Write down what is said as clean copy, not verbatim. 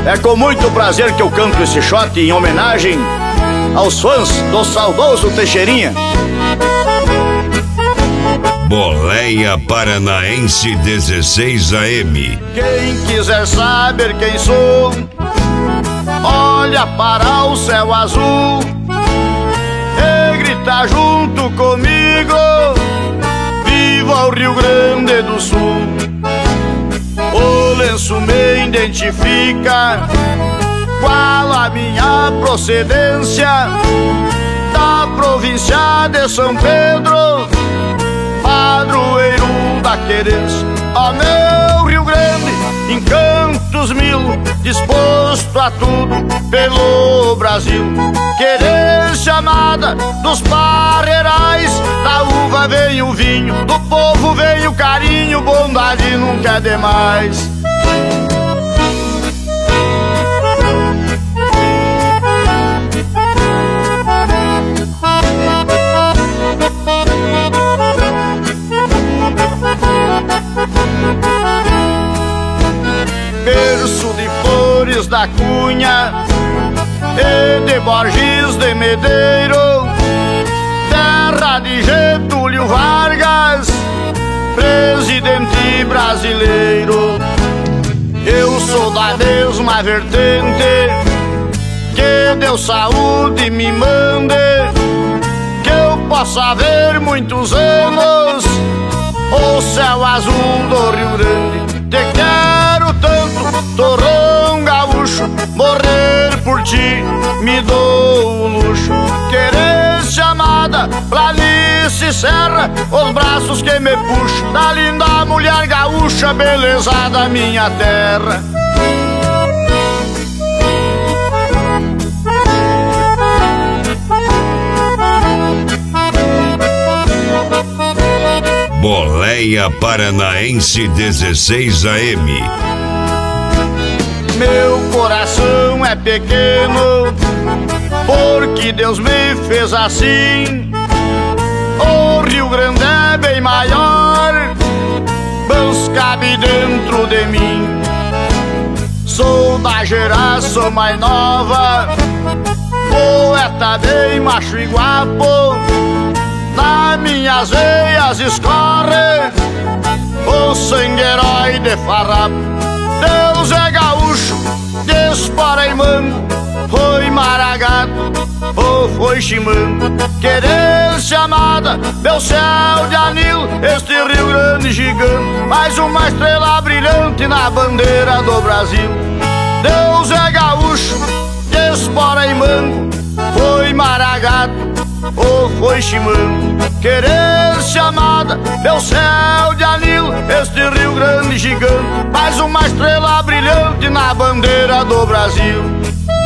É com muito prazer que eu canto esse shot em homenagem aos fãs do saudoso Teixeirinha. Boleia Paranaense 16 AM. Quem quiser saber quem sou, olha para o céu azul e grita junto comigo: viva o Rio Grande do Sul! O lenço me identifica, qual a minha procedência, da província de São Pedro, padroeiro da querência. Ó meu Rio Grande, encantos mil, disposto a tudo pelo Brasil. Querência amada dos parreirais, da uva vem o vinho, do povo vem o carinho, bondade nunca é demais. Berço de Flores da Cunha e de Borges de Medeiro, terra de Getúlio Vargas, presidente brasileiro. Eu sou da mesma vertente, que Deus saúde me mande, que eu possa ver muitos anos o céu azul do Rio Grande. Te quero tanto, torrão gaúcho, morrer por ti me dou o luxo. Querência amada, planície serra, os braços que me puxam da linda mulher gaúcha, beleza da minha terra. Boleia Paranaense 16 AM. Meu coração é pequeno, porque Deus me fez assim. O Rio Grande é bem maior, mas cabe dentro de mim. Sou da geração mais nova, poeta bem macho e guapo. Nas minhas veias escorre o sangue herói de farrapo. Deus é gaúcho, dispara em mango, foi maragato ou foi chimango. Querência amada, meu céu de anil, este Rio Grande gigante, mais uma estrela brilhante na bandeira do Brasil. Deus é gaúcho, dispara em mango, foi maragato ou foi chimango. Querência amada, meu céu de anil, este Rio Grande gigante, mais uma estrela brilhante na bandeira do Brasil.